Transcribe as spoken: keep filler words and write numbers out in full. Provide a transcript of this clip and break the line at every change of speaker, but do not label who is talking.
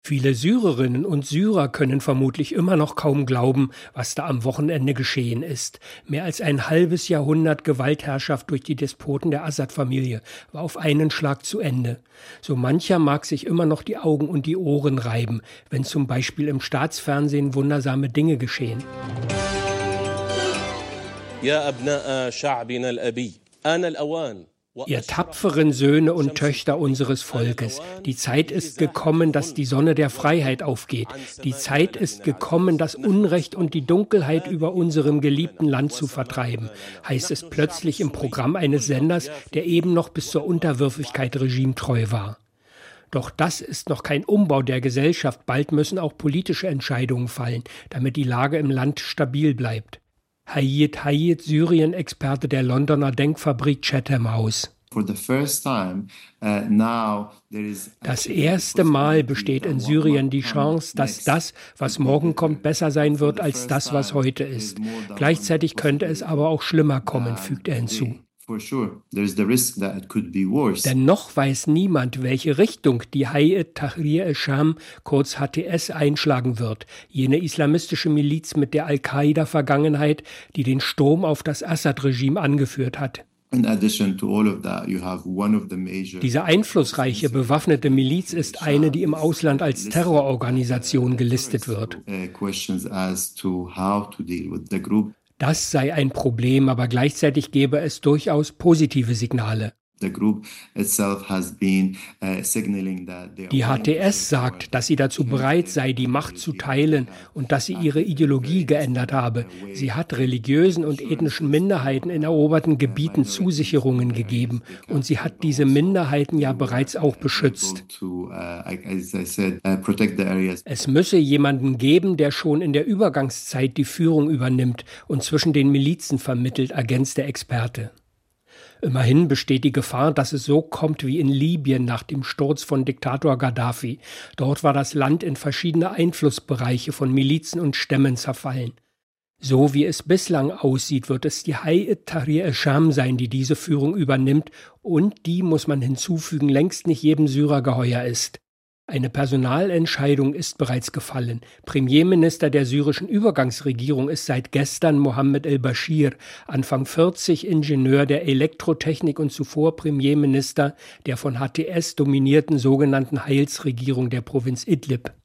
Viele Syrerinnen und Syrer können vermutlich immer noch kaum glauben, was da am Wochenende geschehen ist. Mehr als ein halbes Jahrhundert Gewaltherrschaft durch die Despoten der Assad-Familie war auf einen Schlag zu Ende. So mancher mag sich immer noch die Augen und die Ohren reiben, wenn zum Beispiel im Staatsfernsehen wundersame Dinge geschehen.
Ja, abna'a sha'bina al-abi, ana al-awan.
Ihr tapferen Söhne und Töchter unseres Volkes, die Zeit ist gekommen, dass die Sonne der Freiheit aufgeht. Die Zeit ist gekommen, das Unrecht und die Dunkelheit über unserem geliebten Land zu vertreiben, heißt es plötzlich im Programm eines Senders, der eben noch bis zur Unterwürfigkeit regimetreu war. Doch das ist noch kein Umbau der Gesellschaft. Bald müssen auch politische Entscheidungen fallen, damit die Lage im Land stabil bleibt. Hayat Hayat, Syrien-Experte der Londoner Denkfabrik Chatham House. Das erste Mal besteht in Syrien die Chance, dass das, was morgen kommt, besser sein wird als das, was heute ist. Gleichzeitig könnte es aber auch schlimmer kommen, fügt er hinzu. Denn noch weiß niemand, welche Richtung die Hayat Tahrir al-Sham, kurz H T S, einschlagen wird. Jene islamistische Miliz mit der Al-Qaida-Vergangenheit, die den Sturm auf das Assad-Regime angeführt hat. Diese einflussreiche bewaffnete Miliz ist eine, die im Ausland als Terrororganisation gelistet wird. Das sei ein Problem, aber gleichzeitig gäbe es durchaus positive Signale. Die H T S sagt, dass sie dazu bereit sei, die Macht zu teilen und dass sie ihre Ideologie geändert habe. Sie hat religiösen und ethnischen Minderheiten in eroberten Gebieten Zusicherungen gegeben und sie hat diese Minderheiten ja bereits auch beschützt. Es müsse jemanden geben, der schon in der Übergangszeit die Führung übernimmt und zwischen den Milizen vermittelt, ergänzt der Experte. Immerhin besteht die Gefahr, dass es so kommt wie in Libyen nach dem Sturz von Diktator Gaddafi. Dort war das Land in verschiedene Einflussbereiche von Milizen und Stämmen zerfallen. So wie es bislang aussieht, wird es die Hayat Tahrir al-Sham sein, die diese Führung übernimmt und die, muss man hinzufügen, längst nicht jedem Syrer geheuer ist. Eine Personalentscheidung ist bereits gefallen. Premierminister der syrischen Übergangsregierung ist seit gestern Mohammed el-Bashir, Anfang vierzig Ingenieur der Elektrotechnik und zuvor Premierminister der von H T S dominierten sogenannten Heilsregierung der Provinz Idlib.